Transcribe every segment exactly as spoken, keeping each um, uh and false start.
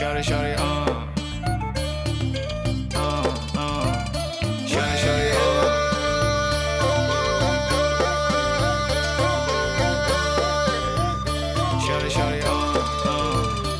Shawty, shawty, uh, uh, uh. Shawty, shawty, uh. Shawty, shawty, uh, uh.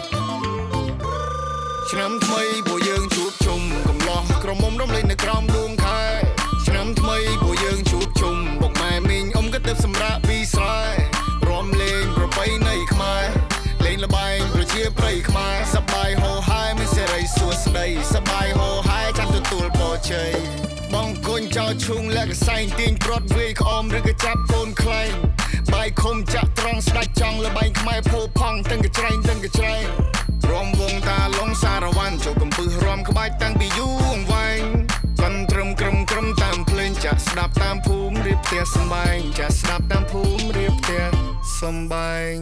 ឆ្នាំថ្មីពួកយើងជួបជុំកំឡោះក្រមុំរំលេងនៅក្រោមដួងខែឆ្នាំថ្មីពួកយើងជួបជុំបុកម៉ែមីងអ៊ំក៏ទៅសម្រាប់ពីស្រែរំលេងប្រពៃណីខ្មែរលេងល្បែងប្រជាប្រិយខ្មែរសប្បាយហូហាយមានសេរីសួស្ដីសប្បាយហូហាយចាំទទួលពរជ័យបងគុញចោលឈូងលាក់កសែងទាញព្រាត់វាយក្អមឬក៏ចាប់កូនខ្លែងបាយខុំចាក់ត្រង់ស្ដាច់ចង់ល្បែងខ្មែរផូផង់ទាំងកច្រែងទាំងកច្រែងរំវងតាឡងសារវ៉ាន់ចូលកំពឹសរំក្បាច់តាំងពីយូរអង្វែងកាន់ត្រឹមក្រឹមក្រឹមតាមភ្លេងចាក់ស្ដាប់តាមភូមិរៀបផ្ទះសំបែងចាក់ស្ដាប់តាមភូមិរៀបផ្ទះសំបែង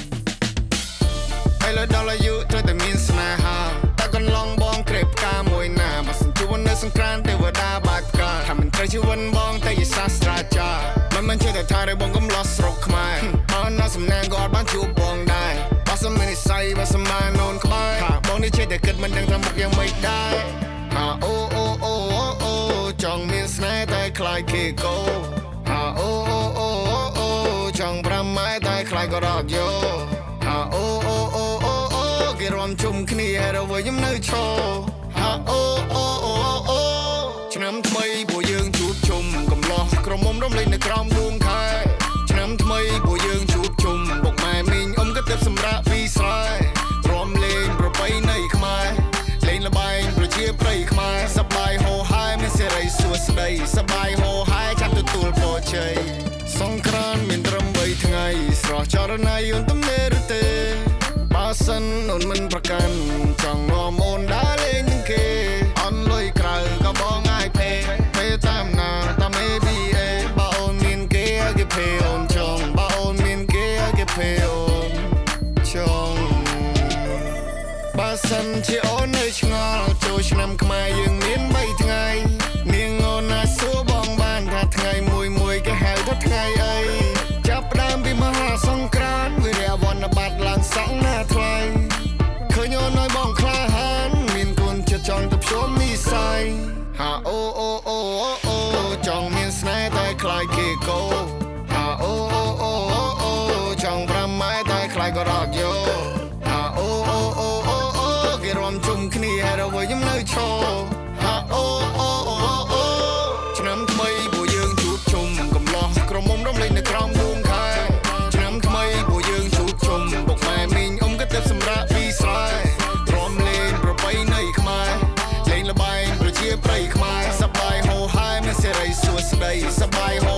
ហើយលើដល់អាយុត្រូវតែមានស្នេហាតែកន្លងបងក្រេបផ្កាមួយណាបើសិនជួបនៅសង្គ្រាមទេវតាបាច់ផ្កាថាមិនត្រូវជីវិតបងតែជាសាស្ត្រាចារ្យមិនមិនជឿតែថារបស់កំឡោះស្រុកខ្មែរអត់នៅសំណាងក៏អត់បានជួបបងដែរបើសិនមាននិស័យបើសិនបាននូនក្បែរថាបងនេះចេះតែគិតមិនដឹងថាមុខយ៉ាងម៉េចដែរហាអូអូអូអូចង់មានស្នេហ៍តែខ្លាចគេកោហាអូអូអូអូចង់ប្រាំម៉ែតែខ្លាចក៏រត់យោហាអូអូអូអូអូគេរំជុំគ្នារវល់ខ្ញុំនៅឈរហាអូអូអូអូឆ្នាំថ្មីពួកយើងជួបជុំកំឡោះក្រមុំរំលេងនៅក្រោមដួងខែឆ្នាំថ្មីពួកយើងជួបជុំបុកម៉ែមីងអ៊ំក៏ទៅសម្រាប់ពីស្រែរំលេងប្រពៃណីខ្មែរលេងល្បែងប្រជាប្រិយខ្មែរសប្បាយហូហាយមានសេរីសួស្ដីសប្បាយហូហាយចាំទទួលពរជ័យសង្គ្រាមមានត្រឹមបីថ្ងៃស្រស់ចរណៃអូនទំនេរទេបើសិនអូនមិនប្រកាន់ចង់នាំអូនដើរលេងនឹងគេអន់លុយក្រៅក៏បងអាចពេពេតាមណាតាម เอ บี เอ បើអូនមានគេគេពេអូនចង់បើអូនមានគេគេពេអូនចង់បើសិនជាអូននៅឆ្ងល់ចូលឆ្នាំខ្មែរយើងមានបីថ្ងៃនាងអូនណាសួរបងបានថាថ្ងៃមួយមួយគេហៅថាថ្ងៃអីចាប់ផ្ដើមពីមហាសង្គ្រាមវិរៈវណ្ណបត្រឡើងសង់ណាថ្លៃឃើញអូនឲ្យបងក្លាហានមានគុណចិត្តចង់ទៅភ្ជាប់និស័យហាអូអូអូអូចង់មានស្នេហ៍តែខ្លាចគេកោហាអូអូអូអូចង់ប្រាំម៉ែតែខ្លាចក៏រត់យោហាអូអូអូអូគេរំជុំគ្នារវល់ខ្ញុំនៅឈរហាអូអូអូអូឆ្នាំថ្មីពួកយើងជួបជុំកំឡោះក្រមុំរំលេងនៅក្រោមដួងខែឆ្នាំថ្មីពួកយើងជួបជុំបុកម៉ែមីងអ៊ំក៏ទៅសម្រាប់ពីស្រែរំលេងប្រពៃណីខ្មែរលេងល្បែងប្រជាប្រិយខ្មែរសប្បាយហូហាយមានសេរីសួស្ដីសប្បាយហូ